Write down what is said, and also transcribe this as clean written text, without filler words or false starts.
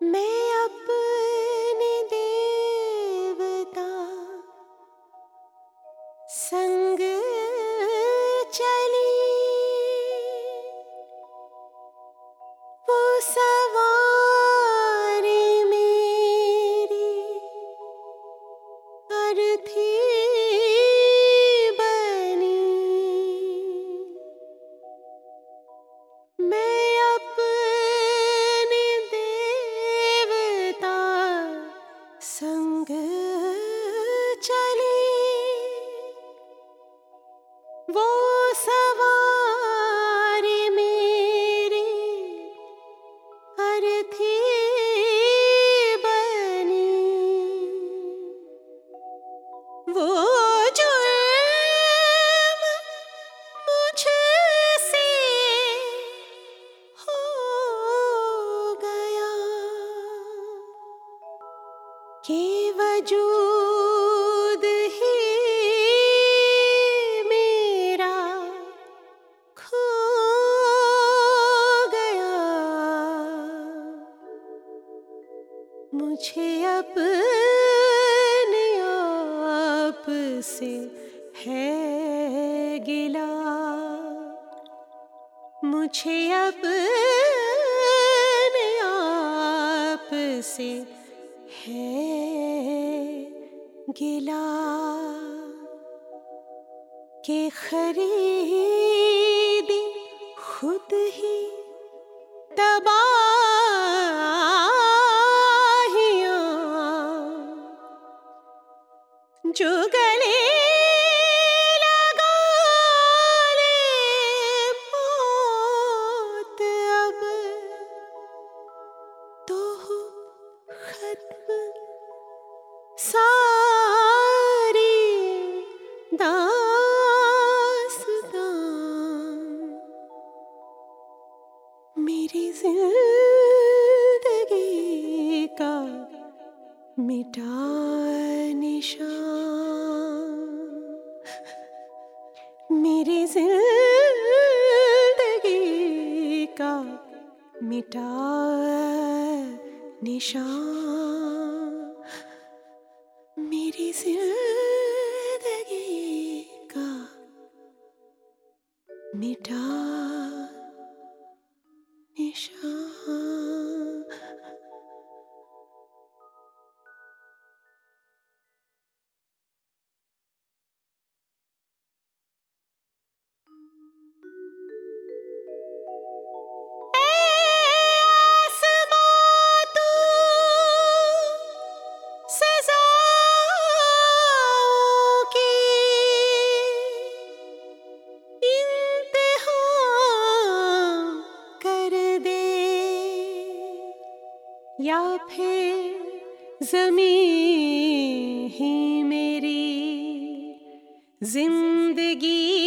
मैं अपने देवता संग चली, वो सवारी मेरी अर्थी बनी। मैं अपने देवता संग चली, वो सवारी मेरी अर्थी बनी। वो जुर्म मुझसे हो गया कि वजूद ही मेरा खो गया। मुझे अपने आप से है गिला, मुझे अपने आप से है गिला कि खरीदी खुद ही तबाहियां, जो गले लगा ले मौत अब तो हो खत्म सारी दास्तां। मेरी जिंदगी का मिटा निशान, मेरी जिंदगी का मिटा निशान, मेरी जिंदगी का मिटा निशान। या फिर ज़मीं ही मेरी जिंदगी